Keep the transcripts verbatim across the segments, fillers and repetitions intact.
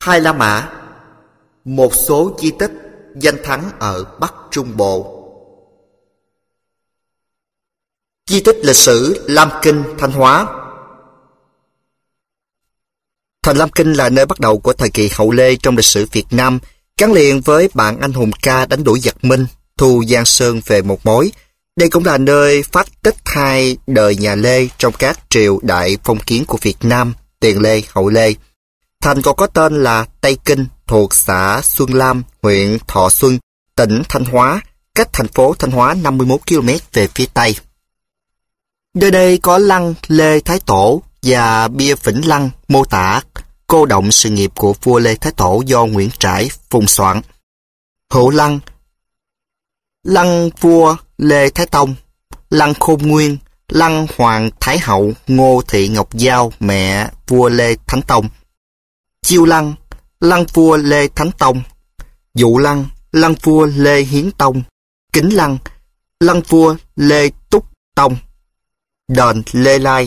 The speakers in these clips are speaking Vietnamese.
Hai La Mã, một số di tích danh thắng ở Bắc Trung Bộ. Di tích lịch sử Lam Kinh, Thanh Hóa. Thành Lam Kinh là nơi bắt đầu của thời kỳ hậu Lê trong lịch sử Việt Nam, gắn liền với bản anh hùng ca đánh đuổi giặc Minh, thu Giang Sơn về một mối. Đây cũng là nơi phát tích hai đời nhà Lê trong các triều đại phong kiến của Việt Nam, tiền Lê, hậu Lê. Thành còn có tên là Tây Kinh, thuộc xã Xuân Lam, huyện Thọ Xuân, tỉnh Thanh Hóa, cách thành phố Thanh Hóa năm mươi mốt ki lô mét về phía Tây. Nơi đây có lăng Lê Thái Tổ và bia Vĩnh Lăng mô tả cô động sự nghiệp của vua Lê Thái Tổ do Nguyễn Trãi phùng soạn. Hữu lăng, lăng vua Lê Thái Tông, lăng Khôn Nguyên, lăng Hoàng Thái Hậu Ngô Thị Ngọc Giao mẹ vua Lê Thánh Tông. Chiêu lăng, lăng vua Lê Thánh Tông. Dụ lăng, lăng vua Lê Hiến Tông. Kính lăng, lăng vua Lê Túc Tông. Đền Lê Lai.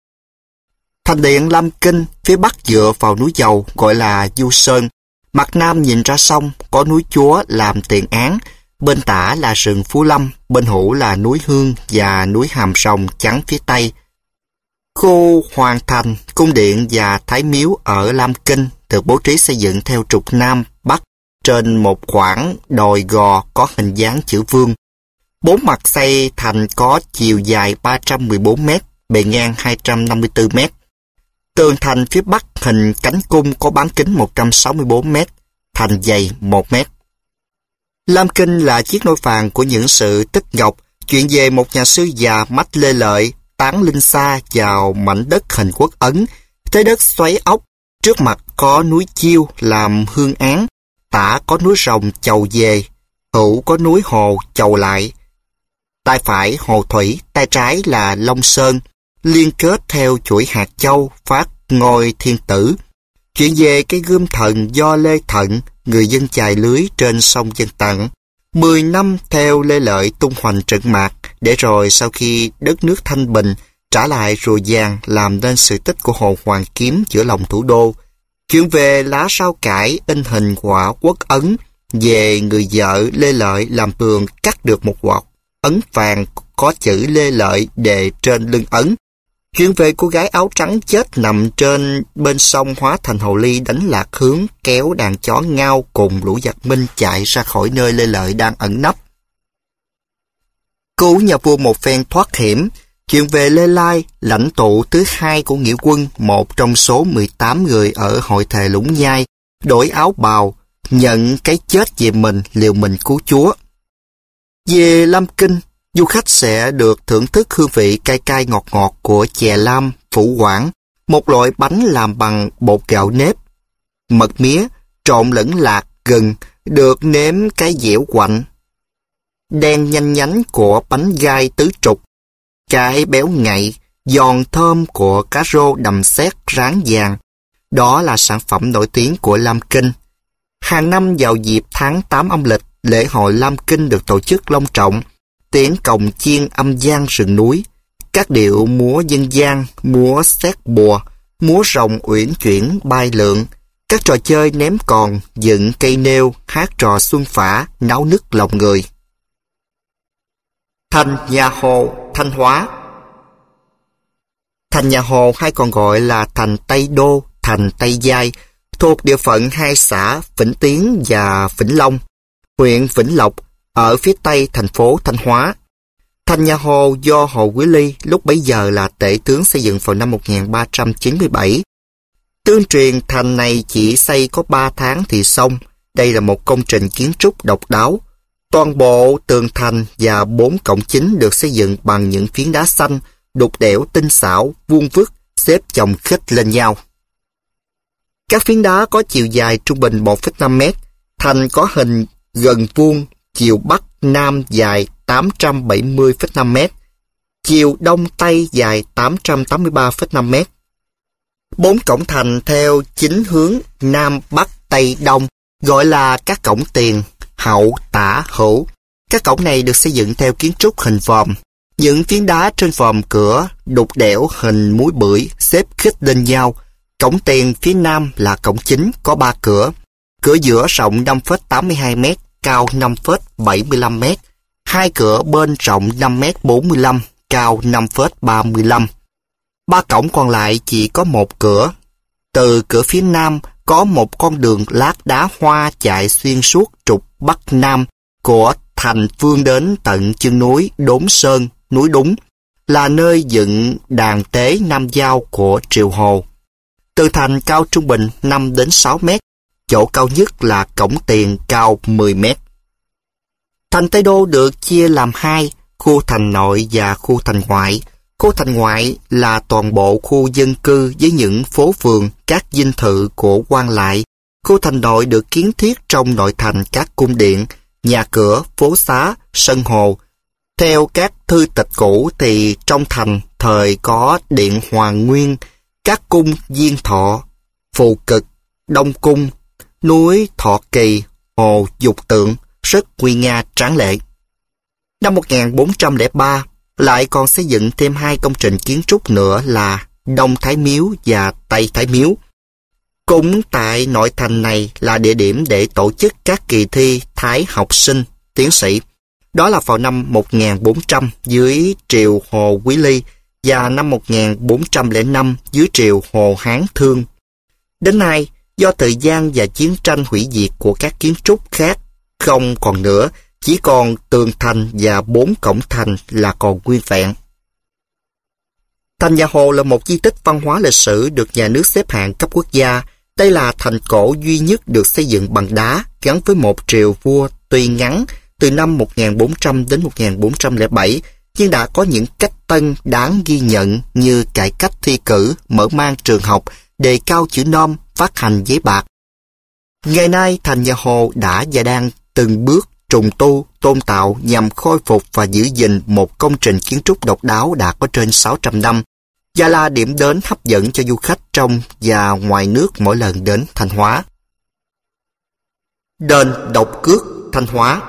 Thành điện Lam Kinh phía bắc dựa vào núi Dầu gọi là Du Sơn. Mặt nam nhìn ra sông, có núi Chúa làm tiền án, bên tả là rừng Phú Lâm, bên hữu là núi Hương và núi Hàm Rồng chắn phía tây. Khu Hoàng Thành, cung điện và thái miếu ở Lam Kinh được bố trí xây dựng theo trục Nam Bắc trên một khoảng đồi gò có hình dáng chữ vương. Bốn mặt xây thành có chiều dài ba trăm mười bốn mét, bề ngang hai trăm năm mươi tư mét. Tường thành phía bắc hình cánh cung có bán kính một trăm sáu mươi bốn mét, thành dày một mét. Lam Kinh là chiếc nôi vàng của những sự tích ngọc, chuyện về một nhà sư già mắt lê lợi, tán linh xa vào mảnh đất hình quốc ấn, trái đất xoáy ốc, trước mặt có núi Chiêu làm hương án, tả có núi Rồng chầu về, hữu có núi Hồ chầu lại. Tay phải Hồ Thủy, tay trái là Long Sơn, liên kết theo chuỗi hạt châu phát ngôi thiên tử. Chuyện về cái gươm thần do Lê Thận, người dân chài lưới trên sông Dân Tặng. Mười năm theo Lê Lợi tung hoành trận mạc, để rồi sau khi đất nước thanh bình, trả lại rùa vàng làm nên sự tích của Hồ Hoàng Kiếm giữa lòng thủ đô. Chuyện về lá rau cải in hình quả quốc ấn, về người vợ Lê Lợi làm tường cắt được một quả ấn vàng có chữ Lê Lợi đề trên lưng ấn. Chuyện về cô gái áo trắng chết nằm trên bên sông hóa thành hồ ly đánh lạc hướng kéo đàn chó ngao cùng lũ giặc Minh chạy ra khỏi nơi Lê Lợi đang ẩn nấp. Cứu nhà vua một phen thoát hiểm. Chuyện về Lê Lai, lãnh tụ thứ hai của nghĩa quân, một trong số mười tám người ở hội thề Lũng Nhai, đổi áo bào, nhận cái chết về mình, liều mình cứu Chúa. Về Lam Kinh, du khách sẽ được thưởng thức hương vị cay cay ngọt ngọt của chè lam, phủ quảng, một loại bánh làm bằng bột gạo nếp. Mật mía, trộn lẫn lạc, gừng, được nếm cái dẻo quạnh. Đen nhanh nhánh của bánh gai tứ trục, cái béo ngậy, giòn thơm của cá rô đầm sét rán vàng. Đó là sản phẩm nổi tiếng của Lam Kinh. Hàng năm vào dịp tháng tám âm lịch, lễ hội Lam Kinh được tổ chức long trọng. Tiếng cồng chiên âm gian rừng núi, các điệu múa dân gian, múa xét bùa, múa rồng uyển chuyển bay lượn, các trò chơi ném còn, dựng cây nêu, hát trò xuân phả, náo nức lòng người. Thành Nhà Hồ, Thanh Hóa. Thành Nhà Hồ hay còn gọi là thành Tây Đô, thành Tây Giai, thuộc địa phận hai xã Vĩnh Tiến và Vĩnh Long, huyện Vĩnh Lộc, ở phía tây thành phố Thanh Hóa. Thành Nhà Hồ do Hồ Quý Ly lúc bấy giờ là tể tướng xây dựng vào năm một nghìn ba trăm chín mươi bảy. Tương truyền thành này chỉ xây có ba tháng thì xong. Đây là một công trình kiến trúc độc đáo. Toàn bộ tường thành và bốn cổng chính được xây dựng bằng những phiến đá xanh, đục đẽo tinh xảo, vuông vức, xếp chồng khít lên nhau. Các phiến đá có chiều dài trung bình một phẩy năm mét. Thành có hình gần vuông, chiều Bắc Nam dài tám trăm bảy mươi phẩy năm mét, chiều Đông Tây dài tám trăm tám mươi ba phẩy năm mét. Bốn cổng thành theo chính hướng Nam Bắc Tây Đông gọi là các cổng tiền, hậu, tả, hữu. Các cổng này được xây dựng theo kiến trúc hình vòm. Những phiến đá trên vòm cửa đục đẽo hình múi bưởi xếp khít lên nhau. Cổng tiền phía nam là cổng chính có ba cửa. Cửa giữa rộng năm phẩy tám mươi hai mét, cao năm phẩy bảy mươi lăm mét. Hai cửa bên rộng năm phẩy bốn mươi lăm, cao năm phẩy ba mươi lăm. Ba cổng còn lại chỉ có một cửa. Từ cửa phía nam có một con đường lát đá hoa chạy xuyên suốt trục bắc nam của thành vươn đến tận chân núi Đốn Sơn, núi Đúng, là nơi dựng đàn tế Nam Giao của Triều Hồ. Từ thành cao trung bình năm đến sáu mét, chỗ cao nhất là cổng tiền cao mười mét. Thành Tây Đô được chia làm hai, khu thành nội và khu thành ngoại. Khu thành ngoại là toàn bộ khu dân cư với những phố phường, các dinh thự của quan lại. Khu thành nội được kiến thiết trong nội thành các cung điện, nhà cửa, phố xá, sân hồ. Theo các thư tịch cũ thì trong thành thời có Điện Hoàng Nguyên, các cung Diên Thọ, Phù Cực, Đông Cung, núi Thọ Kỳ, hồ Dục Tượng, rất nguy nga tráng lệ. Năm một nghìn bốn trăm lẻ ba, lại còn xây dựng thêm hai công trình kiến trúc nữa là Đông Thái Miếu và Tây Thái Miếu. Cũng tại nội thành này là địa điểm để tổ chức các kỳ thi Thái học sinh, tiến sĩ. Đó là vào năm một nghìn bốn trăm dưới triều Hồ Quý Ly và năm một nghìn bốn trăm lẻ năm dưới triều Hồ Hán Thương. Đến nay, do thời gian và chiến tranh hủy diệt của các kiến trúc khác không còn nữa, chỉ còn tường thành và bốn cổng thành là còn nguyên vẹn. Thành Nhà Hồ là một di tích văn hóa lịch sử được nhà nước xếp hạng cấp quốc gia. Đây là thành cổ duy nhất được xây dựng bằng đá, gắn với một triều vua tuy ngắn từ năm một nghìn bốn trăm đến một nghìn bốn trăm lẻ bảy, nhưng đã có những cách tân đáng ghi nhận như cải cách thi cử, mở mang trường học, đề cao chữ nôm, phát hành giấy bạc. Ngày nay, Thành Nhà Hồ đã và đang từng bước trùng tu, tôn tạo nhằm khôi phục và giữ gìn một công trình kiến trúc độc đáo đã có trên sáu trăm năm, và là điểm đến hấp dẫn cho du khách trong và ngoài nước mỗi lần đến Thanh Hóa. Đền Độc Cước, Thanh Hóa.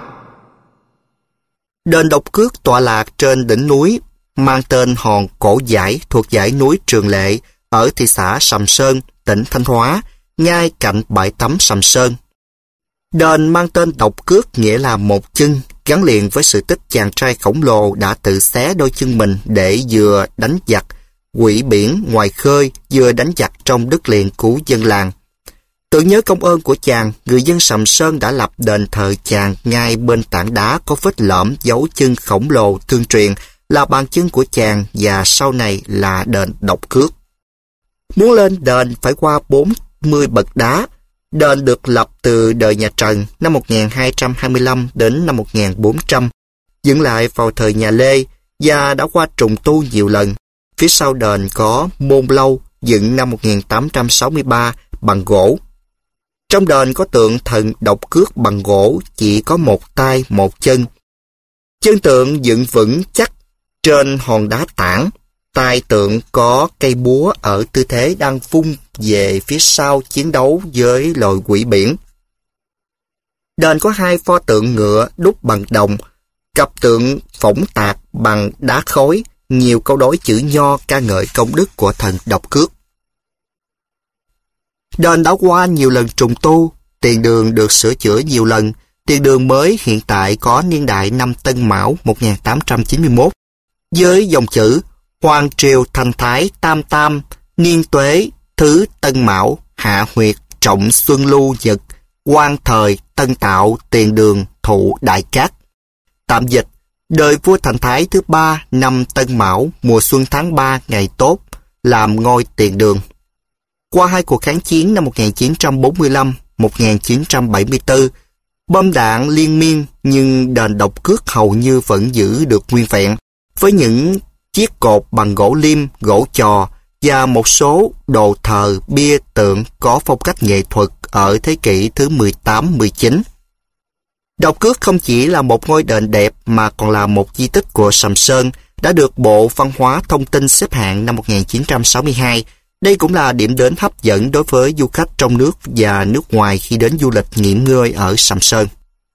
Đền Độc Cước tọa lạc trên đỉnh núi, mang tên hòn Cổ Dải thuộc dãy núi Trường Lệ ở thị xã Sầm Sơn, tỉnh Thanh Hóa, ngay cạnh bãi tắm Sầm Sơn. Đền mang tên Độc Cước nghĩa là một chân, gắn liền với sự tích chàng trai khổng lồ đã tự xé đôi chân mình để vừa đánh giặc quỷ biển ngoài khơi, vừa đánh giặc trong đất liền cứu dân làng. Tưởng nhớ công ơn của chàng, người dân Sầm Sơn đã lập đền thờ chàng ngay bên tảng đá có vết lõm dấu chân khổng lồ tương truyền là bàn chân của chàng, và sau này là đền Độc Cước. Muốn lên đền phải qua bốn mươi bậc đá. Đền được lập từ đời nhà Trần năm một nghìn hai trăm hai mươi lăm đến năm một nghìn bốn trăm, dựng lại vào thời nhà Lê và đã qua trùng tu nhiều lần. Phía sau đền có môn lâu dựng năm một nghìn tám trăm sáu mươi ba bằng gỗ. Trong đền có tượng thần Độc Cước bằng gỗ, chỉ có một tay một chân. Chân tượng dựng vững chắc trên hòn đá tảng. Tai tượng có cây búa ở tư thế đang vung về phía sau chiến đấu với loài quỷ biển. Đền có hai pho tượng ngựa đúc bằng đồng, cặp tượng phỗng tạc bằng đá khối, nhiều câu đối chữ nho ca ngợi công đức của thần Độc Cước. Đền đã qua nhiều lần trùng tu, tiền đường được sửa chữa nhiều lần. Tiền đường mới hiện tại có niên đại năm Tân Mão một nghìn tám trăm chín mươi mốt, với dòng chữ Hoàng triều thành thái tam tam, niên tuế, thứ Tân Mão, hạ huyệt, trọng xuân lưu nhật, quan thời, tân tạo, tiền đường, thụ đại cát. Tạm dịch, đời vua Thành Thái thứ ba năm Tân Mão, mùa xuân tháng ba ngày tốt, làm ngôi tiền đường. Qua hai cuộc kháng chiến năm một nghìn chín trăm bốn mươi lăm đến một nghìn chín trăm bảy mươi tư, bom đạn liên miên nhưng đền Độc Cước hầu như vẫn giữ được nguyên vẹn, với những chiếc cột bằng gỗ liêm, gỗ chò và một số đồ thờ, bia tượng có phong cách nghệ thuật ở thế kỷ thứ mười tám mười chín. Độc Cước không chỉ là một ngôi đền đẹp mà còn là một di tích của Sầm Sơn, đã được Bộ Văn hóa Thông tin xếp hạng năm một nghìn chín trăm sáu mươi hai. Đây cũng là điểm đến hấp dẫn đối với du khách trong nước và nước ngoài khi đến du lịch nghỉ ngơi ở Sầm Sơn.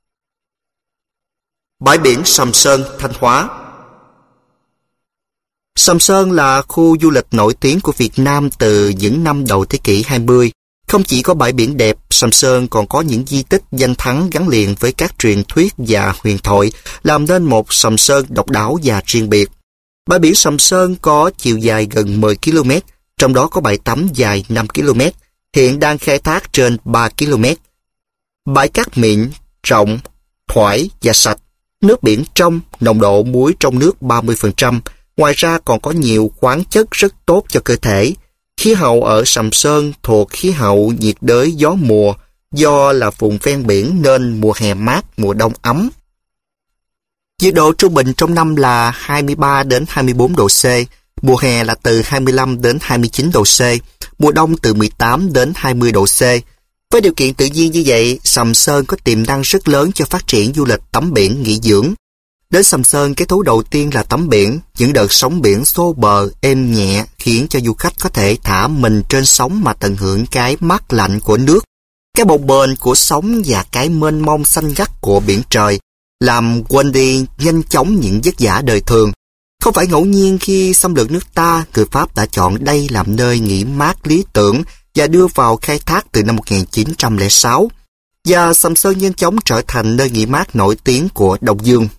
Bãi biển Sầm Sơn, Thanh Hóa. Sầm Sơn là khu du lịch nổi tiếng của Việt Nam từ những năm đầu thế kỷ hai mươi. Không chỉ có bãi biển đẹp, Sầm Sơn còn có những di tích danh thắng gắn liền với các truyền thuyết và huyền thoại, làm nên một Sầm Sơn độc đáo và riêng biệt. Bãi biển Sầm Sơn có chiều dài gần mười ki lô mét, trong đó có bãi tắm dài năm ki lô mét, hiện đang khai thác trên ba ki lô mét. Bãi cát mịn, rộng, thoải và sạch, nước biển trong, nồng độ muối trong nước ba mươi phần trăm, ngoài ra còn có nhiều khoáng chất rất tốt cho cơ thể. Khí hậu ở Sầm Sơn thuộc khí hậu nhiệt đới gió mùa, do là vùng ven biển nên mùa hè mát, mùa đông ấm. Nhiệt độ trung bình trong năm là hai mươi ba đến hai mươi bốn độ C, mùa hè là từ hai mươi lăm đến hai mươi chín độ C, mùa đông từ mười tám đến hai mươi độ C. Với điều kiện tự nhiên như vậy, Sầm Sơn có tiềm năng rất lớn cho phát triển du lịch tắm biển nghỉ dưỡng. Đến Sầm Sơn, cái thú đầu tiên là tắm biển. Những đợt sóng biển xô bờ, êm nhẹ khiến cho du khách có thể thả mình trên sóng mà tận hưởng cái mát lạnh của nước, cái bồng bềnh của sóng và cái mênh mông xanh ngắt của biển trời, làm quên đi nhanh chóng những vất vả đời thường. Không phải ngẫu nhiên khi xâm lược nước ta, người Pháp đã chọn đây làm nơi nghỉ mát lý tưởng và đưa vào khai thác từ năm một nghìn chín trăm lẻ sáu. Và Sầm Sơn nhanh chóng trở thành nơi nghỉ mát nổi tiếng của Đông Dương.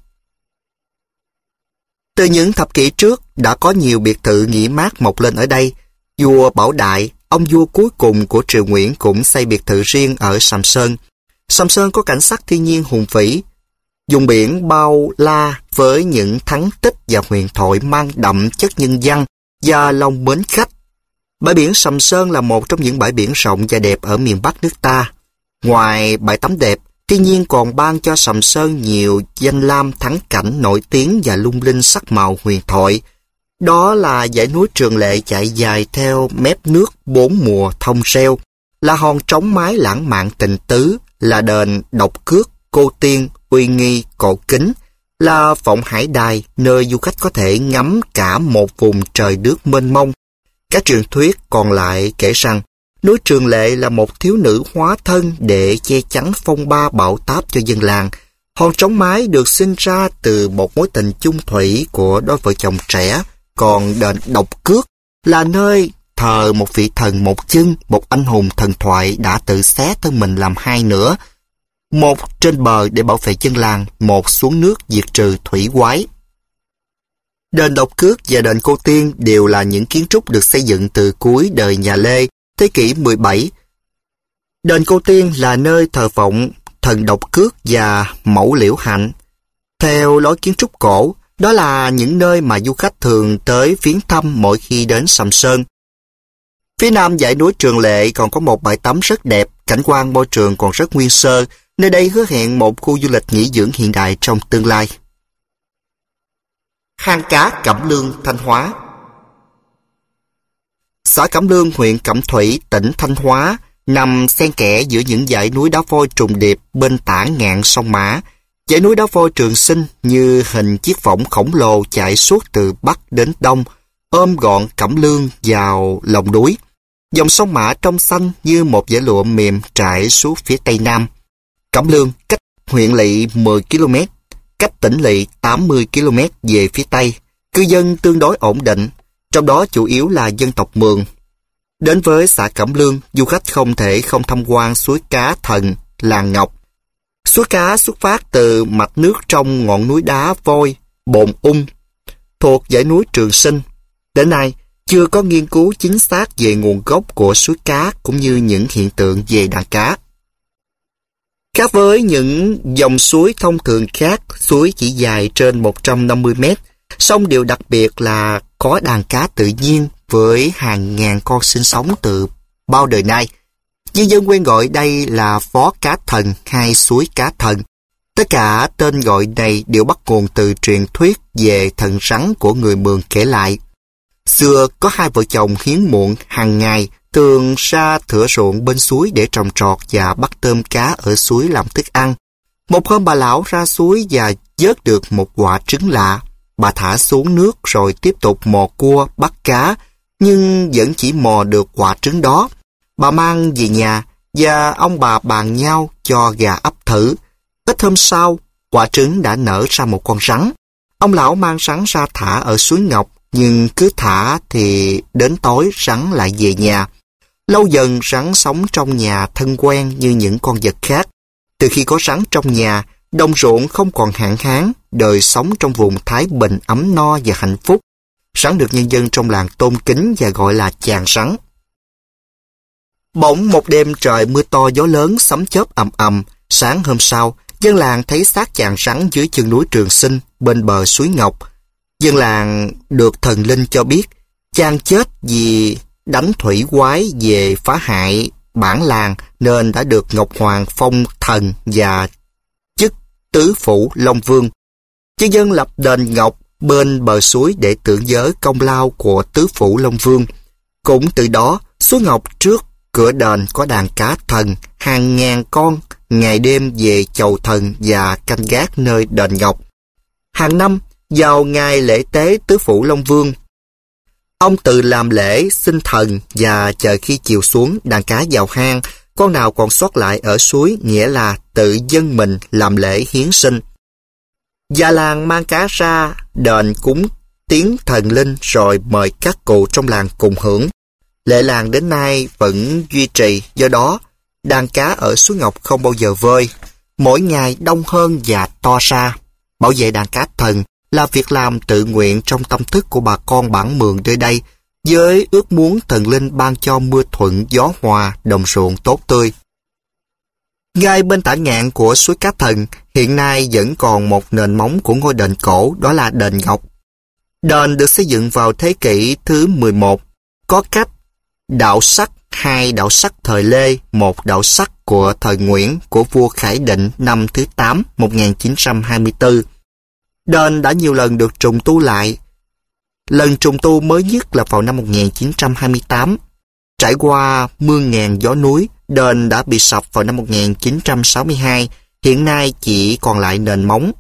Từ những thập kỷ trước, đã có nhiều biệt thự nghỉ mát mọc lên ở đây. Vua Bảo Đại, ông vua cuối cùng của triều Nguyễn, cũng xây biệt thự riêng ở Sầm Sơn. Sầm Sơn có cảnh sắc thiên nhiên hùng vĩ, vùng biển bao la với những thắng tích và huyền thoại mang đậm chất nhân văn và lòng mến khách. Bãi biển Sầm Sơn là một trong những bãi biển rộng và đẹp ở miền Bắc nước ta. Ngoài bãi tắm đẹp, thiên nhiên còn ban cho Sầm Sơn nhiều danh lam thắng cảnh nổi tiếng và lung linh sắc màu huyền thoại. Đó là dãy núi Trường Lệ chạy dài theo mép nước bốn mùa thông reo, là hòn trống mái lãng mạn tình tứ, là đền Độc Cước, Cô Tiên, Uy Nghi, Cổ Kính, là Vọng Hải Đài, nơi du khách có thể ngắm cả một vùng trời nước mênh mông. Các truyền thuyết còn lại kể rằng núi Trường Lệ là một thiếu nữ hóa thân để che chắn phong ba bão táp cho dân làng. Hòn trống mái được sinh ra từ một mối tình chung thủy của đôi vợ chồng trẻ, còn đền Độc Cước là nơi thờ một vị thần một chân, một anh hùng thần thoại đã tự xé thân mình làm hai nửa. Một trên bờ để bảo vệ dân làng, một xuống nước diệt trừ thủy quái. Đền Độc Cước và đền Cô Tiên đều là những kiến trúc được xây dựng từ cuối đời nhà Lê, thế kỷ mười bảy. Đền Cô Tiên là nơi thờ phụng thần Độc Cước và mẫu Liễu Hạnh. Theo lối kiến trúc cổ, đó là những nơi mà du khách thường tới viếng thăm mỗi khi đến Sầm Sơn. Phía nam dãy núi Trường Lệ còn có một bãi tắm rất đẹp, cảnh quan môi trường còn rất nguyên sơ, nơi đây hứa hẹn một khu du lịch nghỉ dưỡng hiện đại trong tương lai. Hang cá Cẩm Lương, Thanh Hóa. Xã Cẩm Lương, huyện Cẩm Thủy, tỉnh Thanh Hóa, nằm xen kẽ giữa những dãy núi đá vôi trùng điệp bên tả ngạn sông Mã. Dãy núi đá vôi Trường Sinh như hình chiếc võng khổng lồ chạy suốt từ bắc đến đông, ôm gọn Cẩm Lương vào lòng núi. Dòng sông Mã trong xanh như một dải lụa mềm trải suốt phía tây nam. Cẩm Lương cách huyện Lỵ mười ki lô mét, cách tỉnh Lỵ tám mươi ki lô mét về phía tây. Cư dân tương đối ổn định, trong đó chủ yếu là dân tộc Mường. Đến với xã Cẩm Lương, du khách không thể không tham quan suối cá Thần, làng Ngọc. Suối cá xuất phát từ mạch nước trong ngọn núi đá vôi, Bồn Ung, thuộc dãy núi Trường Sinh. Đến nay, chưa có nghiên cứu chính xác về nguồn gốc của suối cá cũng như những hiện tượng về đàn cá. Khác với những dòng suối thông thường khác, suối chỉ dài trên một trăm năm mươi mét, song điều đặc biệt là có đàn cá tự nhiên với hàng ngàn con sinh sống từ bao đời nay. Nhân dân quen gọi đây là Phó Cá Thần hay suối Cá Thần. Tất cả tên gọi này đều bắt nguồn từ truyền thuyết về thần rắn của người Mường kể lại. Xưa có hai vợ chồng hiếm muộn hàng ngày thường ra thửa ruộng bên suối để trồng trọt và bắt tôm cá ở suối làm thức ăn. Một hôm bà lão ra suối và vớt được một quả trứng lạ. Bà thả xuống nước rồi tiếp tục mò cua bắt cá, nhưng vẫn chỉ mò được quả trứng đó. Bà mang về nhà và ông bà bàn nhau cho gà ấp thử. Ít hôm sau, quả trứng đã nở ra một con rắn. Ông lão mang rắn ra thả ở suối Ngọc, nhưng cứ thả thì đến tối rắn lại về nhà. Lâu dần rắn sống trong nhà thân quen như những con vật khác. Từ khi có rắn trong nhà, đồng ruộng không còn hạn hán, đời sống trong vùng thái bình ấm no và hạnh phúc. Rắn được nhân dân trong làng tôn kính và gọi là chàng rắn. Bỗng một đêm trời mưa to gió lớn, sấm chớp ầm ầm. Sáng hôm sau, dân làng thấy xác chàng rắn dưới chân núi Trường Sinh bên bờ suối Ngọc. Dân làng được thần linh cho biết chàng chết vì đánh thủy quái về phá hại bản làng nên đã được Ngọc Hoàng phong thần và chức tứ phủ Long Vương. Dân dân lập đền ngọc bên bờ suối để tưởng nhớ công lao của tứ phủ Long Vương. Cũng từ đó, suối Ngọc trước cửa đền có đàn cá thần, hàng ngàn con ngày đêm về chầu thần và canh gác nơi đền ngọc. Hàng năm, vào ngày lễ tế tứ phủ Long Vương, ông tự làm lễ xin thần và chờ khi chiều xuống đàn cá vào hang, con nào còn sót lại ở suối nghĩa là tự dâng mình làm lễ hiến sinh. Già làng mang cá ra đền cúng tiếng thần linh rồi mời các cụ trong làng cùng hưởng. Lễ làng đến nay vẫn duy trì, do đó đàn cá ở suối Ngọc không bao giờ vơi, mỗi ngày đông hơn và to ra. Bảo vệ đàn cá thần là việc làm tự nguyện trong tâm thức của bà con bản Mường nơi đây, với ước muốn thần linh ban cho mưa thuận gió hòa, đồng ruộng tốt tươi. Ngay bên tả ngạn của suối Cá Thần, hiện nay vẫn còn một nền móng của ngôi đền cổ, đó là đền Ngọc. Đền được xây dựng vào thế kỷ thứ mười một, có cách đạo sắc, hai đạo sắc thời Lê, một đạo sắc của thời Nguyễn của vua Khải Định năm thứ tám, một nghìn chín trăm hai mươi tư. Đền đã nhiều lần được trùng tu lại. Lần trùng tu mới nhất là vào năm một nghìn chín trăm hai mươi tám. Trải qua mưa ngàn gió núi, đền đã bị sập vào năm một nghìn chín trăm sáu mươi hai, hiện nay chỉ còn lại nền móng.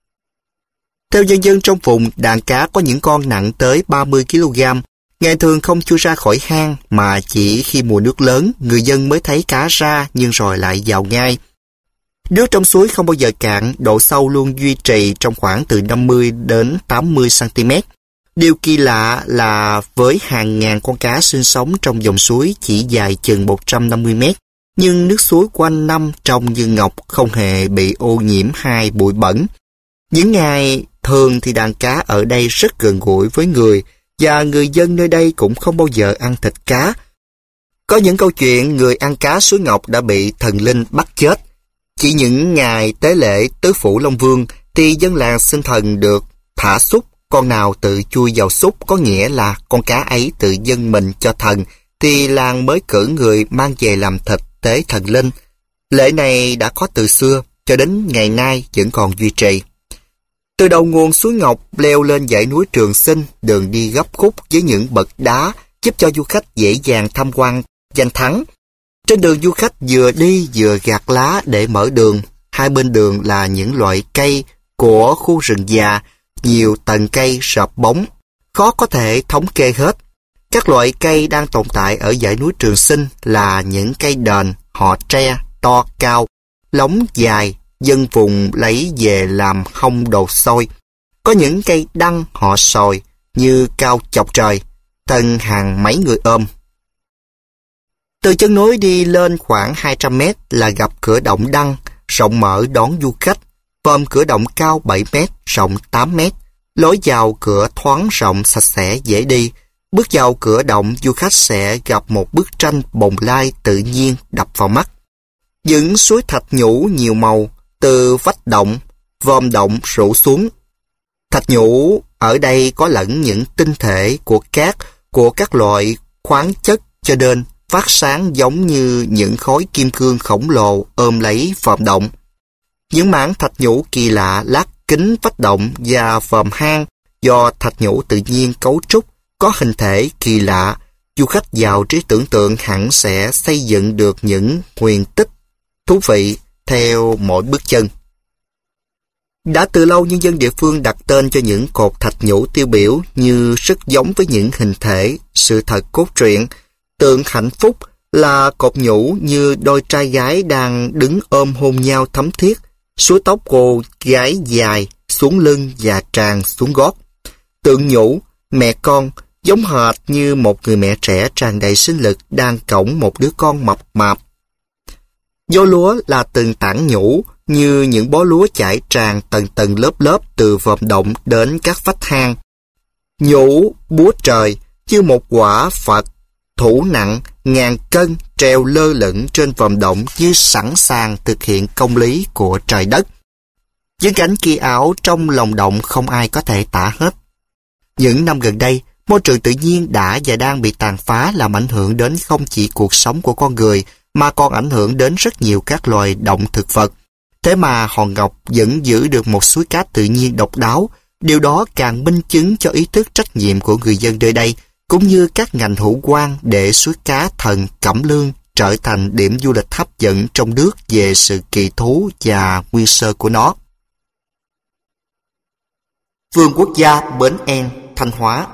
Theo dân dân trong vùng, đàn cá có những con nặng tới ba mươi ki lô gam. Ngày thường không chui ra khỏi hang, mà chỉ khi mùa nước lớn, người dân mới thấy cá ra nhưng rồi lại vào ngay. Nước trong suối không bao giờ cạn, độ sâu luôn duy trì trong khoảng từ năm mươi đến tám mươi xăng ti mét. Điều kỳ lạ là với hàng ngàn con cá sinh sống trong dòng suối chỉ dài chừng một trăm năm mươi mét, nhưng nước suối quanh năm trong như ngọc, không hề bị ô nhiễm hay bụi bẩn. Những ngày thường thì đàn cá ở đây rất gần gũi với người, và người dân nơi đây cũng không bao giờ ăn thịt cá. Có những câu chuyện người ăn cá suối Ngọc đã bị thần linh bắt chết. Chỉ những ngày tế lễ tứ phủ Long Vương thì dân làng xin thần được thả súc, con nào tự chui vào súc có nghĩa là con cá ấy tự dâng mình cho thần, thì làng mới cử người mang về làm thịt tế thần linh. Lễ này đã có từ xưa, cho đến ngày nay vẫn còn duy trì. Từ đầu nguồn suối Ngọc leo lên dãy núi Trường Sinh, đường đi gấp khúc với những bậc đá giúp cho du khách dễ dàng tham quan danh thắng. Trên đường du khách vừa đi vừa gạt lá để mở đường. Hai bên đường là những loại cây của khu rừng già, nhiều tầng cây rợp bóng, khó có thể thống kê hết. Các loại cây đang tồn tại ở dãy núi Trường Sinh là những cây đền, họ tre, to cao, lóng dài, dân vùng lấy về làm hông đồ xôi. Có những cây đăng họ sồi như cao chọc trời, thân hàng mấy người ôm. Từ chân núi đi lên khoảng hai trăm mét là gặp cửa động đăng, rộng mở đón du khách. Vòm cửa động cao bảy mét, rộng tám mét. Lối vào cửa thoáng rộng, sạch sẽ, dễ đi. Bước vào cửa động, du khách sẽ gặp một bức tranh bồng lai tự nhiên đập vào mắt. Những suối thạch nhũ nhiều màu, từ vách động, vòm động rủ xuống. Thạch nhũ ở đây có lẫn những tinh thể của cát, của các loại khoáng chất, cho nên phát sáng giống như những khối kim cương khổng lồ ôm lấy vòm động. Những mảng thạch nhũ kỳ lạ lát kính vách động và vòm hang do thạch nhũ tự nhiên cấu trúc, có hình thể kỳ lạ. Du khách giàu trí tưởng tượng hẳn sẽ xây dựng được những huyền tích thú vị theo mỗi bước chân. Đã từ lâu nhân dân địa phương đặt tên cho những cột thạch nhũ tiêu biểu như rất giống với những hình thể, sự thật cốt truyện. Tượng hạnh phúc là cột nhũ như đôi trai gái đang đứng ôm hôn nhau thấm thiết, suối tóc cô gái dài xuống lưng và tràn xuống gót. Tượng nhũ mẹ con, giống hệt như một người mẹ trẻ tràn đầy sinh lực đang cõng một đứa con mập mạp. Vố lúa là từng tảng nhũ, như những bó lúa chảy tràn tầng tầng lớp lớp từ vòm động đến các vách hang. Nhũ búa trời, như một quả Phật thủ nặng ngàn cân treo lơ lửng trên vòm động như sẵn sàng thực hiện công lý của trời đất. Những cảnh kỳ ảo trong lòng động không ai có thể tả hết. Những năm gần đây, môi trường tự nhiên đã và đang bị tàn phá làm ảnh hưởng đến không chỉ cuộc sống của con người, mà còn ảnh hưởng đến rất nhiều các loài động thực vật. Thế mà Hòn Ngọc vẫn giữ được một suối cá tự nhiên độc đáo. Điều đó càng minh chứng cho ý thức trách nhiệm của người dân nơi đây, cũng như các ngành hữu quan để suối cá Thần Cẩm Lương trở thành điểm du lịch hấp dẫn trong nước về sự kỳ thú và nguyên sơ của nó. Vườn quốc gia Bến En, Thanh Hóa.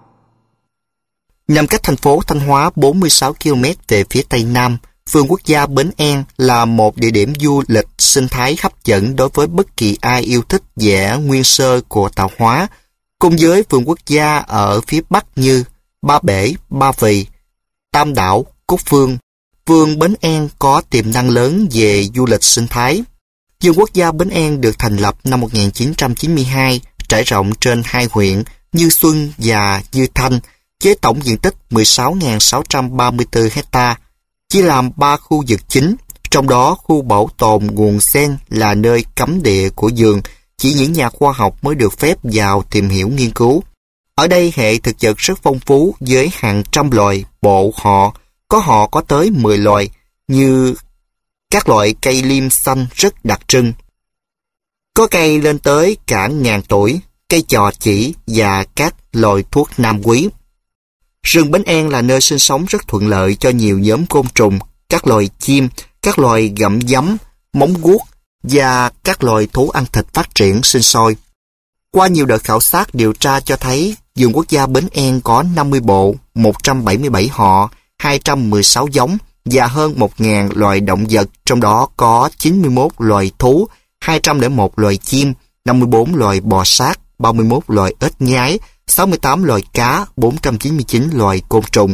Nằm cách thành phố Thanh Hóa bốn mươi sáu ki lô mét về phía tây nam, vườn quốc gia Bến En là một địa điểm du lịch sinh thái hấp dẫn đối với bất kỳ ai yêu thích vẻ nguyên sơ của tạo hóa, cùng với vườn quốc gia ở phía bắc như Ba Bể, Ba Vì, Tam Đảo, Cúc Phương. Vườn Bến En có tiềm năng lớn về du lịch sinh thái. Vườn quốc gia Bến En được thành lập năm một nghìn chín trăm chín mươi hai, trải rộng trên hai huyện Như Xuân và Như Thanh, với tổng diện tích mười sáu nghìn sáu trăm ba mươi tư hecta, chia làm ba khu vực chính, trong đó khu bảo tồn nguồn sen là nơi cấm địa của vườn, chỉ những nhà khoa học mới được phép vào tìm hiểu nghiên cứu. Ở đây hệ thực vật rất phong phú với hàng trăm loài bộ họ, có họ có tới mười loài, như các loại cây liêm xanh rất đặc trưng. Có cây lên tới cả ngàn tuổi, cây chò chỉ và các loài thuốc nam quý. Rừng Bến En là nơi sinh sống rất thuận lợi cho nhiều nhóm côn trùng, các loài chim, các loài gặm giấm, móng guốc và các loài thú ăn thịt phát triển sinh sôi. Qua nhiều đợt khảo sát điều tra cho thấy, vườn quốc gia Bến En có năm mươi bộ, một trăm bảy mươi bảy họ, hai trăm mười sáu giống và hơn một nghìn loài động vật, trong đó có chín mươi mốt loài thú, hai trăm lẻ một loài chim, năm mươi bốn loài bò sát, ba mươi mốt loài ếch nhái, sáu mươi tám loài cá, bốn trăm chín mươi chín loài côn trùng.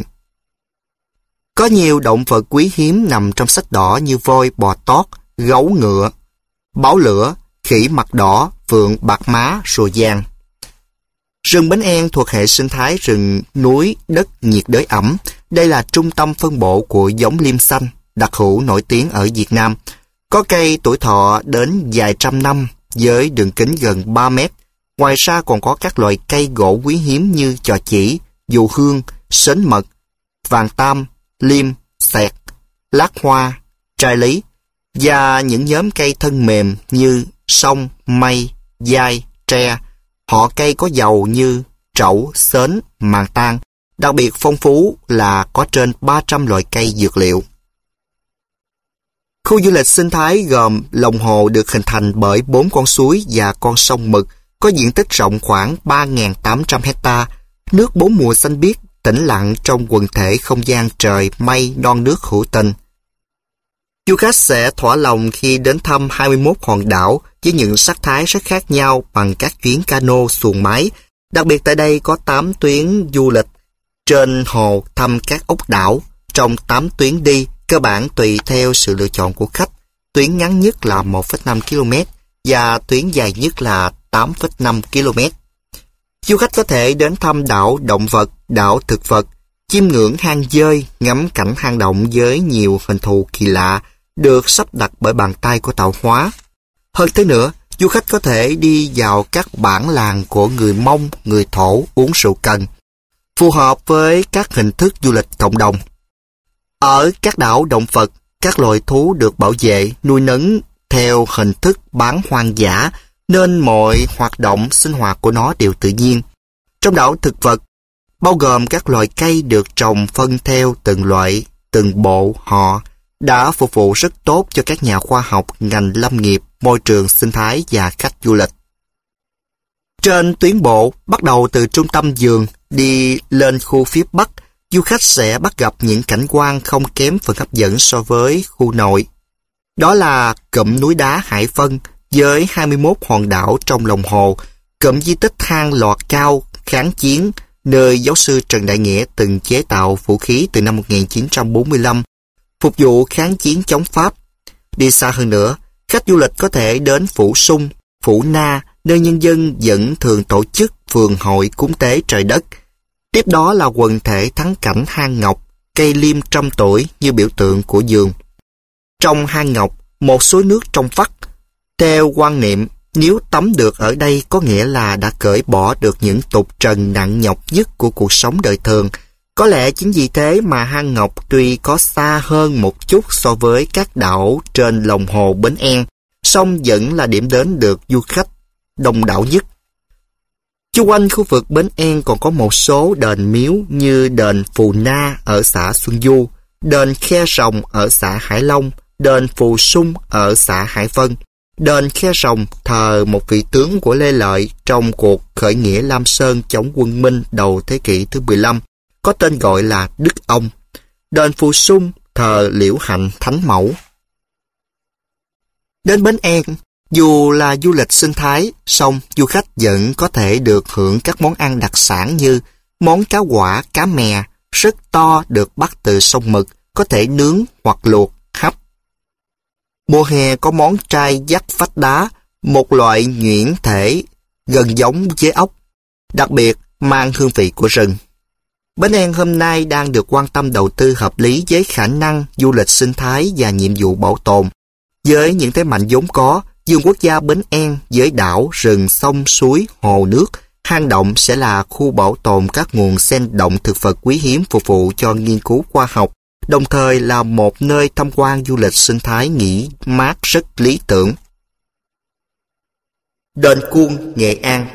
Có nhiều động vật quý hiếm nằm trong sách đỏ như voi, bò tót, gấu ngựa, báo lửa, khỉ mặt đỏ, phượng bạc má, rùa vàng. Rừng Bến En thuộc hệ sinh thái rừng núi đất nhiệt đới ẩm. Đây là trung tâm phân bổ của giống liêm xanh, đặc hữu nổi tiếng ở Việt Nam. Có cây tuổi thọ đến vài trăm năm với đường kính gần ba mét. Ngoài ra còn có các loại cây gỗ quý hiếm như chò chỉ, dù hương, sến mật, vàng tam, liêm, xẹt, lát hoa, trai lý và những nhóm cây thân mềm như sông, mây, dai, tre. Họ cây có dầu như trẩu, sến, màng tang. Đặc biệt phong phú là có trên ba trăm loại cây dược liệu. Khu du lịch sinh thái gồm lòng hồ được hình thành bởi bốn con suối và con sông Mực, có diện tích rộng khoảng ba nghìn tám trăm hecta, nước bốn mùa xanh biếc, tĩnh lặng trong quần thể không gian trời mây non nước hữu tình. Du khách sẽ thỏa lòng khi đến thăm hai mươi mốt hòn đảo với những sắc thái rất khác nhau bằng các chuyến cano xuồng máy. Đặc biệt tại đây có tám tuyến du lịch trên hồ thăm các ốc đảo. Trong tám tuyến đi, cơ bản tùy theo sự lựa chọn của khách. Tuyến ngắn nhất là một phẩy năm ki lô mét và tuyến dài nhất là tám phẩy năm ki lô mét. Du khách có thể đến thăm đảo động vật, đảo thực vật, chiêm ngưỡng hang dơi, ngắm cảnh hang động với nhiều hình thù kỳ lạ, được sắp đặt bởi bàn tay của tạo hóa. Hơn thế nữa, du khách có thể đi vào các bản làng của người Mông, người Thổ uống rượu cần, phù hợp với các hình thức du lịch cộng đồng. Ở các đảo động vật, các loài thú được bảo vệ, nuôi nấng theo hình thức bán hoang dã, nên mọi hoạt động sinh hoạt của nó đều tự nhiên. Trong đảo thực vật, bao gồm các loài cây được trồng phân theo từng loại, từng bộ họ, đã phục vụ rất tốt cho các nhà khoa học, ngành lâm nghiệp, môi trường sinh thái và khách du lịch. Trên tuyến bộ, bắt đầu từ trung tâm vườn, đi lên khu phía Bắc, du khách sẽ bắt gặp những cảnh quan không kém phần hấp dẫn so với khu nội. Đó là cụm núi đá Hải Vân với hai mươi mốt hòn đảo trong lòng hồ, cụm di tích hang Lò Cao kháng chiến, nơi giáo sư Trần Đại Nghĩa từng chế tạo vũ khí từ năm một nghìn chín trăm bốn mươi lăm, phục vụ kháng chiến chống Pháp. Đi xa hơn nữa, khách du lịch có thể đến Phủ Sung, Phủ Na, nơi nhân dân vẫn thường tổ chức phường hội cúng tế trời đất. Tiếp đó là quần thể thắng cảnh hang ngọc, cây liêm trăm tuổi như biểu tượng của giường. Trong hang ngọc, một suối nước trong vắt. Theo quan niệm, nếu tắm được ở đây có nghĩa là đã cởi bỏ được những tục trần nặng nhọc nhất của cuộc sống đời thường. Có lẽ chính vì thế mà hang ngọc tuy có xa hơn một chút so với các đảo trên lòng hồ Bến En, song vẫn là điểm đến được du khách đông đảo nhất. Chung quanh khu vực Bến En còn có một số đền miếu như đền Phù Na ở xã Xuân Du, đền Khe Rồng ở xã Hải Long, đền Phù Sung ở xã Hải Vân. Đền Khe Rồng thờ một vị tướng của Lê Lợi trong cuộc khởi nghĩa Lam Sơn chống quân Minh đầu thế kỷ thứ mười lăm, có tên gọi là Đức Ông. Đền Phù Sung thờ Liễu Hạnh Thánh Mẫu. Đến Bến En, dù là du lịch sinh thái, song du khách vẫn có thể được hưởng các món ăn đặc sản như món cá quả, cá mè, rất to được bắt từ sông Mực, có thể nướng hoặc luộc, hấp. Mùa hè có món trai dắt vách đá, một loại nhuyễn thể gần giống với ốc, đặc biệt mang hương vị của rừng. Bến En hôm nay đang được quan tâm đầu tư hợp lý với khả năng du lịch sinh thái và nhiệm vụ bảo tồn. Với những thế mạnh vốn có, vườn quốc gia Bến En với đảo, rừng, sông, suối, hồ nước, hang động sẽ là khu bảo tồn các nguồn sinh động thực vật quý hiếm phục vụ cho nghiên cứu khoa học, đồng thời là một nơi tham quan du lịch sinh thái nghỉ mát rất lý tưởng. Đền Cuông, Nghệ An.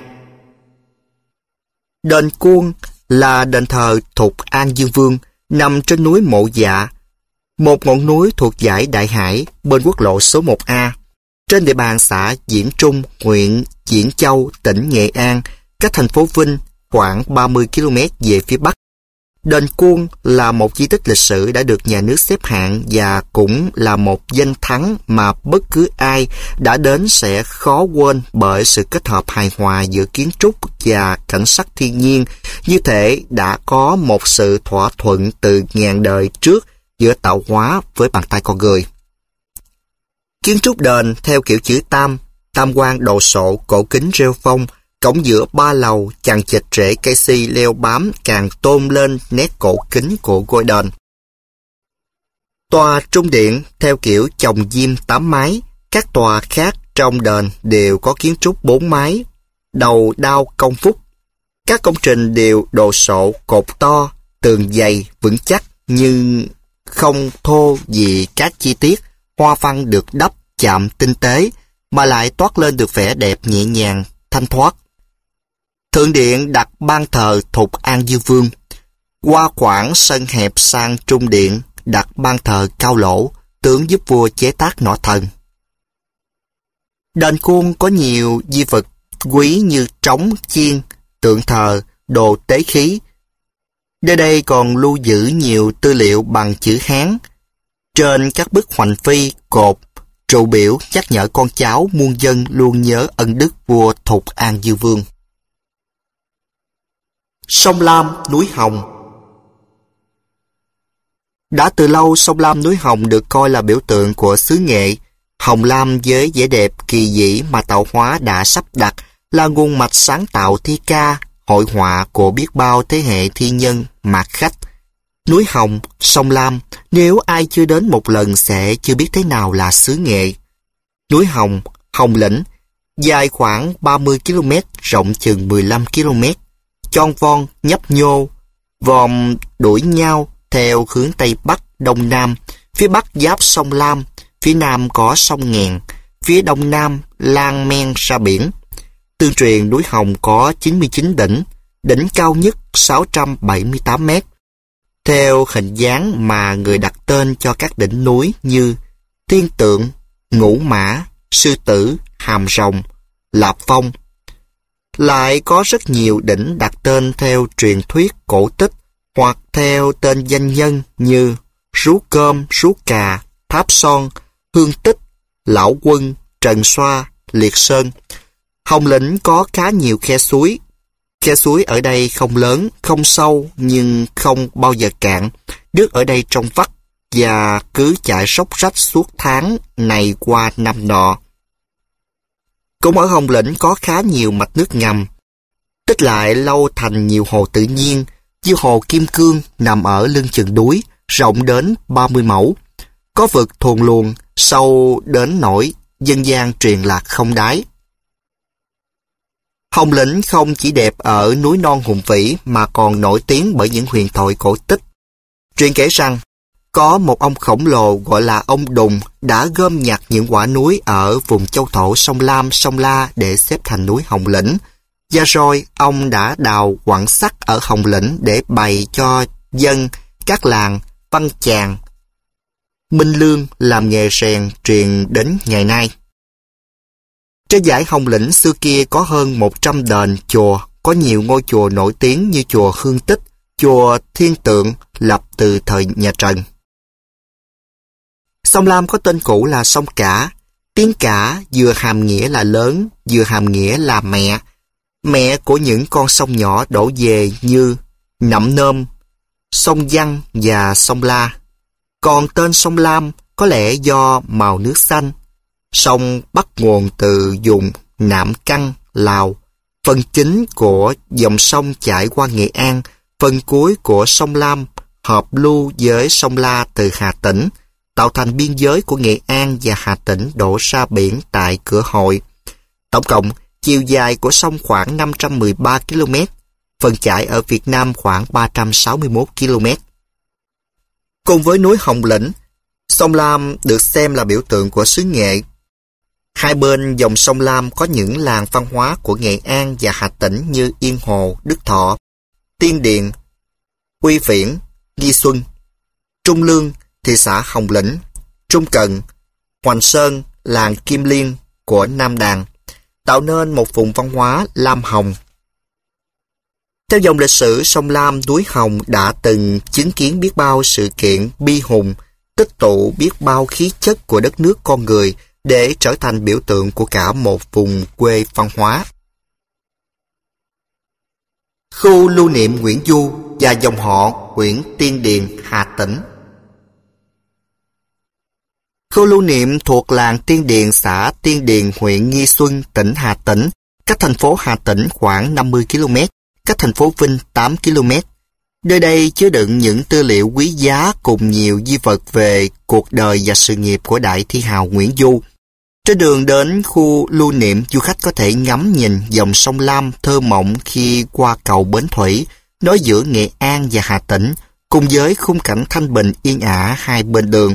Đền Cuông là đền thờ Thục An Dương Vương, nằm trên núi Mộ Dạ, một ngọn núi thuộc dãy Đại Hải bên quốc lộ số một A, trên địa bàn xã Diễn Trung, huyện Diễn Châu, tỉnh Nghệ An, cách thành phố Vinh khoảng ba mươi ki lô mét về phía bắc. Đền Cuông là một di tích lịch sử đã được nhà nước xếp hạng và cũng là một danh thắng mà bất cứ ai đã đến sẽ khó quên bởi sự kết hợp hài hòa giữa kiến trúc và cảnh sắc thiên nhiên, như thể đã có một sự thỏa thuận từ ngàn đời trước giữa tạo hóa với bàn tay con người. Kiến trúc đền theo kiểu chữ tam, tam quan đồ sộ, cổ kính rêu phong, cổng giữa ba lầu, chằng chịt rễ cây si leo bám càng tôn lên nét cổ kính của ngôi đền. Tòa trung điện theo kiểu chồng diêm tám mái, các tòa khác trong đền đều có kiến trúc bốn mái, đầu đao công phúc. Các công trình đều đồ sộ, cột to, tường dày, vững chắc nhưng không thô vì các chi tiết, hoa văn được đắp chạm tinh tế mà lại toát lên được vẻ đẹp nhẹ nhàng, thanh thoát. Thượng điện đặt ban thờ Thục An Dương Vương. Qua khoảng sân hẹp sang trung điện đặt ban thờ Cao Lỗ, tướng giúp vua chế tác nỏ thần. Đền Cuông có nhiều di vật quý như trống, chiên, tượng thờ, đồ tế khí. Nơi đây còn lưu giữ nhiều tư liệu bằng chữ Hán. Trên các bức hoành phi, cột, trụ biểu nhắc nhở con cháu muôn dân luôn nhớ ân đức vua Thục An Dương Vương. Sông Lam, núi Hồng. Đã từ lâu, sông Lam núi Hồng được coi là biểu tượng của xứ Nghệ. Hồng Lam với vẻ đẹp kỳ dĩ mà tạo hóa đã sắp đặt là nguồn mạch sáng tạo thi ca, hội họa của biết bao thế hệ thi nhân, mạc khách. Núi Hồng, sông Lam, nếu ai chưa đến một lần sẽ chưa biết thế nào là xứ Nghệ. Núi Hồng, Hồng Lĩnh, dài khoảng ba mươi ki lô mét, rộng chừng mười lăm ki lô mét, chon von, nhấp nhô, vòm đuổi nhau theo hướng Tây Bắc, Đông Nam, phía Bắc giáp sông Lam, phía Nam có sông Nghèn, phía Đông Nam lan men ra biển. Tương truyền núi Hồng có chín mươi chín đỉnh, đỉnh cao nhất sáu trăm bảy mươi tám mét. Theo hình dáng mà người đặt tên cho các đỉnh núi như Thiên Tượng, Ngũ Mã, Sư Tử, Hàm Rồng, Lạp Phong. Lại có rất nhiều đỉnh đặt tên theo truyền thuyết cổ tích hoặc theo tên danh nhân như Rú Cơm, Rú Cà, Tháp Son, Hương Tích, Lão Quân, Trần Xoa, Liệt Sơn. Hồng Lĩnh có khá nhiều khe suối. Khe suối ở đây không lớn, không sâu nhưng không bao giờ cạn. Nước ở đây trong vắt và cứ chảy róc rách suốt tháng này qua năm nọ. Cũng ở Hồng Lĩnh có khá nhiều mạch nước ngầm, tích lại lâu thành nhiều hồ tự nhiên, như hồ Kim Cương nằm ở lưng chừng núi, rộng đến ba mươi mẫu. Có vực thuồn luồn, sâu đến nỗi dân gian truyền lạc không đáy. Hồng Lĩnh không chỉ đẹp ở núi non hùng vĩ mà còn nổi tiếng bởi những huyền thoại cổ tích. Truyền kể rằng, có một ông khổng lồ gọi là ông Đùng đã gom nhặt những quả núi ở vùng châu thổ sông Lam, sông La để xếp thành núi Hồng Lĩnh. Và rồi, ông đã đào quặng sắt ở Hồng Lĩnh để bày cho dân các làng Văn Chàng, Minh Lương làm nghề rèn truyền đến ngày nay. Trên dãy Hồng Lĩnh xưa kia có hơn một trăm đền, chùa, có nhiều ngôi chùa nổi tiếng như chùa Hương Tích, chùa Thiên Tượng lập từ thời nhà Trần. Sông Lam có tên cũ là sông Cả. Tiếng Cả vừa hàm nghĩa là lớn, vừa hàm nghĩa là mẹ. Mẹ của những con sông nhỏ đổ về như Nậm Nôm, sông Giăng và sông La. Còn tên sông Lam có lẽ do màu nước xanh. Sông bắt nguồn từ vùng Nạm Căng, Lào. Phần chính của dòng sông chảy qua Nghệ An, phần cuối của sông Lam hợp lưu với sông La từ Hà Tĩnh, tạo thành biên giới của Nghệ An và Hà Tĩnh đổ ra biển tại Cửa Hội. Tổng cộng, chiều dài của sông khoảng năm trăm mười ba ki lô mét, phần chảy ở Việt Nam khoảng ba trăm sáu mươi mốt ki lô mét. Cùng với núi Hồng Lĩnh, sông Lam được xem là biểu tượng của xứ Nghệ. Hai bên dòng sông Lam có những làng văn hóa của Nghệ An và Hà Tĩnh như Yên Hồ, Đức Thọ, Tiên Điền, Uy Viễn, Nghi Xuân, Trung Lương, thị xã Hồng Lĩnh, Trung Cần, Hoành Sơn, làng Kim Liên của Nam Đàn, tạo nên một vùng văn hóa Lam Hồng. Theo dòng lịch sử, sông Lam, núi Hồng đã từng chứng kiến biết bao sự kiện bi hùng, tích tụ biết bao khí chất của đất nước con người để trở thành biểu tượng của cả một vùng quê văn hóa. Khu lưu niệm Nguyễn Du và dòng họ Nguyễn Tiên Điền, Hà Tĩnh. Khu lưu niệm thuộc làng Tiên Điền, xã Tiên Điền, huyện Nghi Xuân, tỉnh Hà Tĩnh, cách thành phố Hà Tĩnh khoảng năm mươi ki lô mét, cách thành phố Vinh tám ki lô mét. Nơi đây chứa đựng những tư liệu quý giá cùng nhiều di vật về cuộc đời và sự nghiệp của đại thi hào Nguyễn Du. Trên đường đến khu lưu niệm, du khách có thể ngắm nhìn dòng sông Lam thơ mộng khi qua cầu Bến Thủy, nối giữa Nghệ An và Hà Tĩnh, cùng với khung cảnh thanh bình yên ả hai bên đường.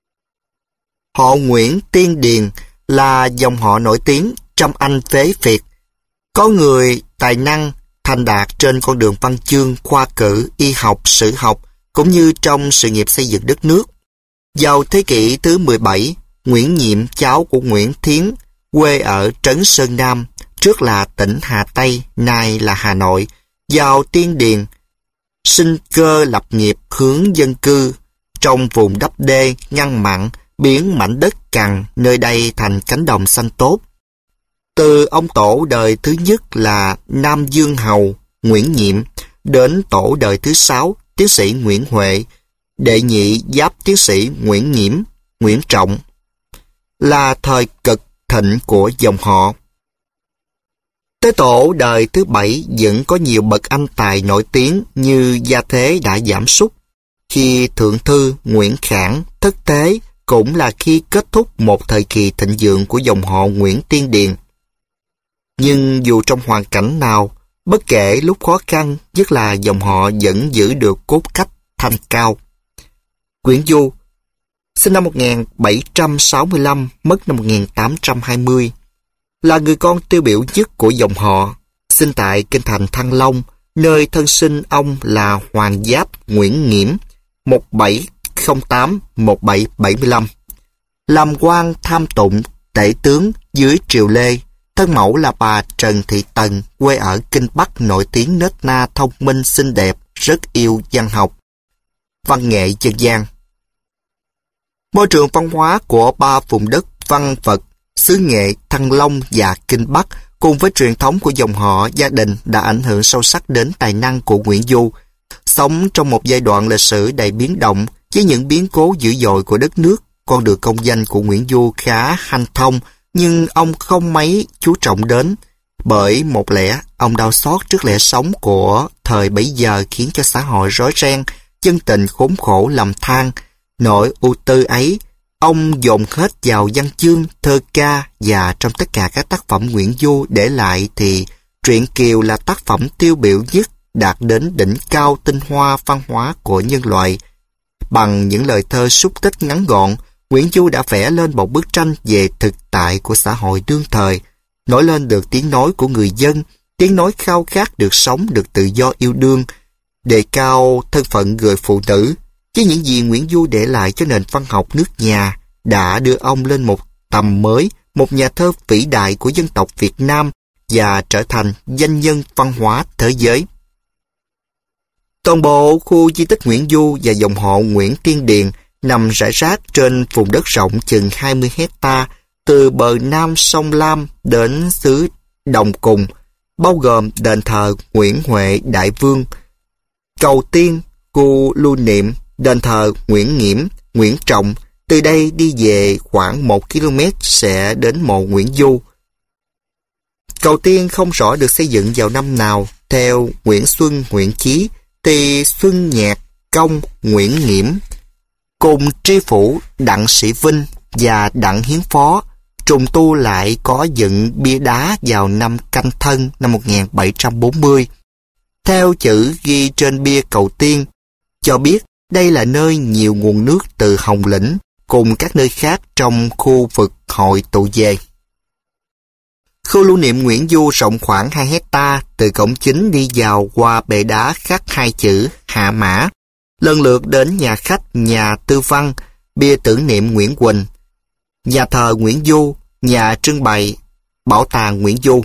Họ Nguyễn Tiên Điền là dòng họ nổi tiếng trăm anh phế Việt. Có người tài năng, thành đạt trên con đường văn chương, khoa cử, y học, sử học, cũng như trong sự nghiệp xây dựng đất nước. Vào thế kỷ thứ mười bảy, Nguyễn Nhiệm, cháu của Nguyễn Thiến, quê ở Trấn Sơn Nam, trước là tỉnh Hà Tây, nay là Hà Nội, vào Tiên Điền, sinh cơ lập nghiệp hướng dân cư trong vùng đắp đê, ngăn mặn, biến mảnh đất cằn nơi đây thành cánh đồng xanh tốt. Từ ông tổ đời thứ nhất là Nam Dương Hầu, Nguyễn Nhiệm, đến tổ đời thứ sáu, tiến sĩ Nguyễn Huệ, đệ nhị giáp tiến sĩ Nguyễn Nhiễm, Nguyễn Trọng, là thời cực thịnh của dòng họ. Tới tổ đời thứ bảy vẫn có nhiều bậc anh tài nổi tiếng như gia thế đã giảm sút. Khi thượng thư Nguyễn Khảng thất thế cũng là khi kết thúc một thời kỳ thịnh vượng của dòng họ Nguyễn Tiên Điền. Nhưng dù trong hoàn cảnh nào, bất kể lúc khó khăn, nhất là dòng họ vẫn giữ được cốt cách thanh cao. Nguyễn Du, sinh năm một nghìn bảy trăm sáu mươi lăm, mất năm một nghìn tám trăm hai mươi, là người con tiêu biểu nhất của dòng họ, sinh tại kinh thành Thăng Long, nơi thân sinh ông là Hoàng Giáp Nguyễn Nghiễm, một nghìn bảy trăm lẻ tám đến một nghìn bảy trăm bảy mươi lăm. Làm quan tham tụng, tể tướng dưới triều Lê. Thân mẫu là bà Trần Thị Tần, quê ở Kinh Bắc, nổi tiếng nết na, thông minh, xinh đẹp, rất yêu văn học, văn nghệ dân gian. Môi trường văn hóa của ba vùng đất văn vật, xứ Nghệ, Thăng Long và Kinh Bắc cùng với truyền thống của dòng họ, gia đình đã ảnh hưởng sâu sắc đến tài năng của Nguyễn Du. Sống trong một giai đoạn lịch sử đầy biến động, với những biến cố dữ dội của đất nước, con đường công danh của Nguyễn Du khá hanh thông, nhưng ông không mấy chú trọng đến. Bởi một lẽ, ông đau xót trước lẽ sống của thời bấy giờ khiến cho xã hội rối ren, dân tình khốn khổ lầm than. Nỗi ưu tư ấy, ông dồn hết vào văn chương, thơ ca, và trong tất cả các tác phẩm Nguyễn Du để lại thì truyện Kiều là tác phẩm tiêu biểu nhất, đạt đến đỉnh cao tinh hoa văn hóa của nhân loại. Bằng những lời thơ xúc tích ngắn gọn, Nguyễn Du đã vẽ lên một bức tranh về thực tại của xã hội đương thời, nói lên được tiếng nói của người dân, tiếng nói khao khát được sống, được tự do yêu đương, đề cao thân phận người phụ nữ. Với những gì Nguyễn Du để lại cho nền văn học nước nhà đã đưa ông lên một tầm mới, một nhà thơ vĩ đại của dân tộc Việt Nam và trở thành danh nhân văn hóa thế giới. Toàn bộ khu di tích Nguyễn Du và dòng họ Nguyễn Tiên Điền nằm rải rác trên vùng đất rộng chừng hai mươi hecta từ bờ nam sông Lam đến xứ Đồng Cùng, bao gồm đền thờ Nguyễn Huệ Đại Vương, cầu Tiên, khu lưu niệm, đền thờ Nguyễn Nghiễm, Nguyễn Trọng. Từ đây đi về khoảng một ki lô mét sẽ đến mộ Nguyễn Du. Cầu Tiên không rõ được xây dựng vào năm nào. Theo Nguyễn Xuân, Nguyễn Chí thì Xuân Nhạc Công, Nguyễn Nghiễm cùng tri phủ Đặng Sĩ Vinh và Đặng Hiến Phó trùng tu lại có dựng bia đá vào năm Canh Thân năm một nghìn bảy trăm bốn mươi. Theo chữ ghi trên bia cầu Tiên, cho biết đây là nơi nhiều nguồn nước từ Hồng Lĩnh cùng các nơi khác trong khu vực hội tụ về. Khu lưu niệm Nguyễn Du rộng khoảng hai hecta, từ cổng chính đi vào qua bệ đá khắc hai chữ Hạ Mã, lần lượt đến nhà khách, nhà tư văn, bia tưởng niệm Nguyễn Quỳnh, nhà thờ Nguyễn Du, nhà trưng bày, bảo tàng Nguyễn Du.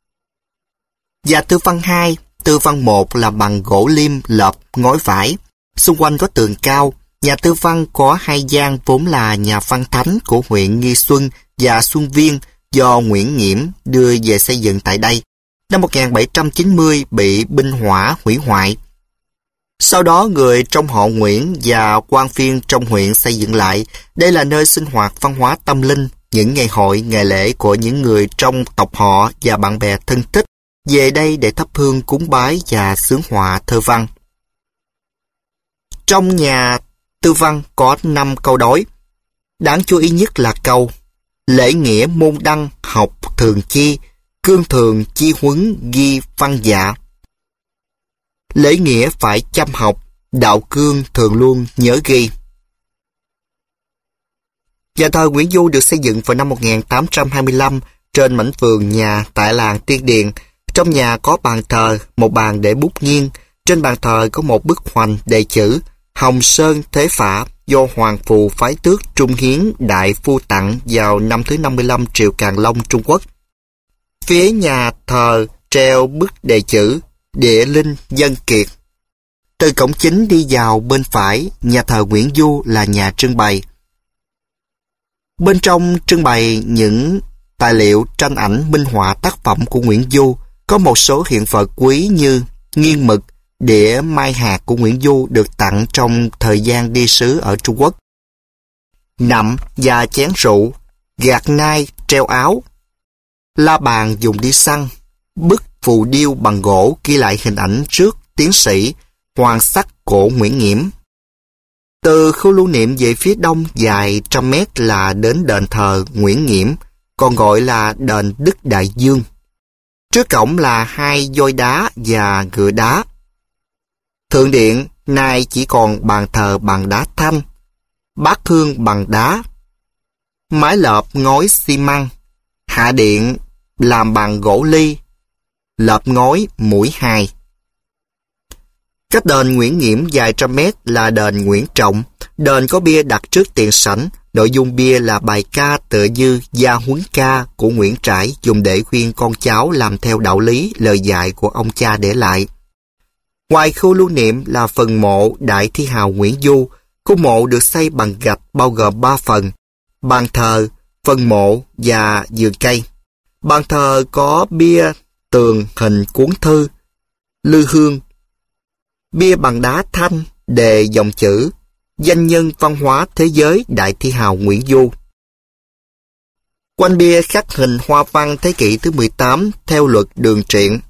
Nhà tư văn hai, tư văn một là bằng gỗ liêm lợp ngói vải, xung quanh có tường cao. Nhà tư văn có hai gian vốn là nhà văn thánh của huyện Nghi Xuân và Xuân Viên do Nguyễn Nghiễm đưa về xây dựng tại đây. Năm một nghìn bảy trăm chín mươi bị binh hỏa hủy hoại. Sau đó người trong họ Nguyễn và quan viên trong huyện xây dựng lại. Đây là nơi sinh hoạt văn hóa tâm linh, những ngày hội, ngày lễ của những người trong tộc họ và bạn bè thân thích về đây để thắp hương cúng bái và xướng họa thơ văn. Trong nhà tư văn có năm câu đối. Đáng chú ý nhất là câu lễ nghĩa môn đăng học thường chi, cương thường chi huấn ghi văn dạ. Lễ nghĩa phải chăm học, đạo cương thường luôn nhớ ghi. Nhà thờ Nguyễn Du được xây dựng vào năm một nghìn tám trăm hai mươi lăm trên mảnh vườn nhà tại làng Tiên Điền. Trong nhà có bàn thờ, một bàn để bút nghiêng. Trên bàn thờ có một bức hoành đề chữ Hồng Sơn Thế Phả do Hoàng Phù Phái Tước Trung Hiến Đại Phu tặng vào năm thứ năm mươi lăm Triều Càn Long Trung Quốc. Phía nhà thờ treo bức đề chữ Địa Linh Dân Kiệt. Từ cổng chính đi vào bên phải, nhà thờ Nguyễn Du là nhà trưng bày. Bên trong trưng bày những tài liệu tranh ảnh minh họa tác phẩm của Nguyễn Du, có một số hiện vật quý như nghiêng mực, đĩa mai hạt của Nguyễn Du được tặng trong thời gian đi sứ ở Trung Quốc. Nặm và chén rượu, gạt nai treo áo, la bàn dùng đi săn, bức phù điêu bằng gỗ ghi lại hình ảnh trước tiến sĩ Hoàng Sắc cổ Nguyễn Nghiễm. Từ khu lưu niệm về phía đông dài trăm mét là đến đền thờ Nguyễn Nghiễm, còn gọi là đền Đức Đại Dương. Trước cổng là hai voi đá và ngựa đá. Thượng điện nay chỉ còn bàn thờ bằng đá thanh, bát hương bằng đá, mái lợp ngói xi măng, hạ điện làm bằng gỗ ly, lợp ngói mũi hài. Cách đền Nguyễn Nghiễm vài trăm mét là đền Nguyễn Trọng. Đền có bia đặt trước tiền sảnh. Nội dung bia là bài ca tựa như Gia Huấn Ca của Nguyễn Trãi, dùng để khuyên con cháu làm theo đạo lý, lời dạy của ông cha để lại. Ngoài khu lưu niệm là phần mộ đại thi hào Nguyễn Du. Khu mộ được xây bằng gạch bao gồm ba phần: bàn thờ, phần mộ và vườn cây. Bàn thờ có bia tường hình cuốn thư, lư hương. Bia bằng đá thanh đề dòng chữ danh nhân văn hóa thế giới đại thi hào Nguyễn Du. Quanh bia khắc hình hoa văn thế kỷ thứ mười tám theo luật đường truyện.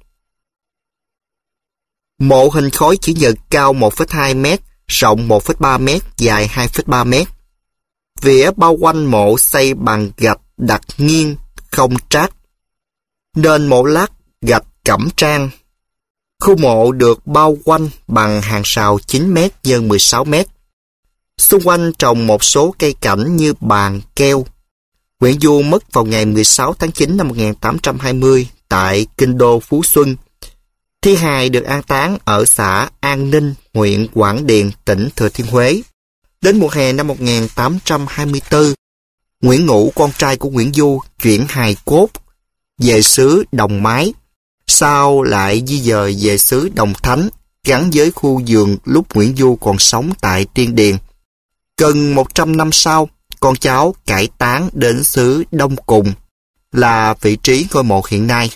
Mộ hình khối chữ nhật cao một phẩy hai mét, rộng một phẩy ba mét, dài hai phẩy ba mét. Vỉa bao quanh mộ xây bằng gạch đặt nghiêng, không trát. Nền mộ lát gạch cẩm trang. Khu mộ được bao quanh bằng hàng rào chín mét nhân mười sáu mét. Xung quanh trồng một số cây cảnh như bàn, keo. Nguyễn Du mất vào ngày mười sáu tháng chín năm một nghìn tám trăm hai mươi tại kinh đô Phú Xuân. Thi hài được an táng ở xã An Ninh, huyện Quảng Điền, tỉnh Thừa Thiên Huế. Đến mùa hè năm một nghìn tám trăm hai mươi tư, Nguyễn Ngũ, con trai của Nguyễn Du, chuyển hài cốt về xứ Đồng Mái, sau lại di dời về xứ Đồng Thánh, gắn với khu vườn lúc Nguyễn Du còn sống tại Tiên Điền. Gần một trăm năm sau, con cháu cải táng đến xứ Đông Cùng, là vị trí ngôi mộ hiện nay.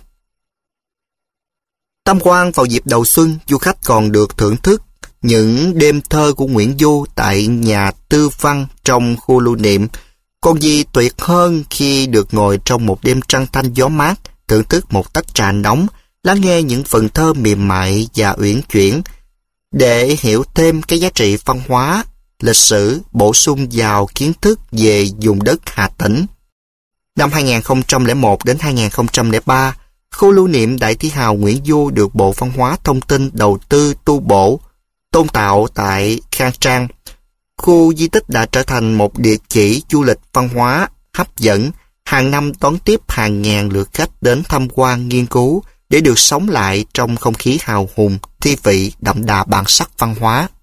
Tham quan vào dịp đầu xuân, du khách còn được thưởng thức những đêm thơ của Nguyễn Du tại nhà Tư Văn trong khu lưu niệm. Còn gì tuyệt hơn khi được ngồi trong một đêm trăng thanh gió mát, thưởng thức một tách trà nóng, lắng nghe những phần thơ mềm mại và uyển chuyển, để hiểu thêm cái giá trị văn hóa, lịch sử, bổ sung vào kiến thức về vùng đất Hà Tĩnh. Năm hai nghìn không trăm lẻ một đến hai nghìn không trăm lẻ ba, khu lưu niệm đại thi hào Nguyễn Du được Bộ Văn hóa Thông tin đầu tư tu bổ, tôn tạo tại khang trang. Khu di tích đã trở thành một địa chỉ du lịch văn hóa hấp dẫn, hàng năm đón tiếp hàng ngàn lượt khách đến tham quan nghiên cứu để được sống lại trong không khí hào hùng, thi vị đậm đà bản sắc văn hóa.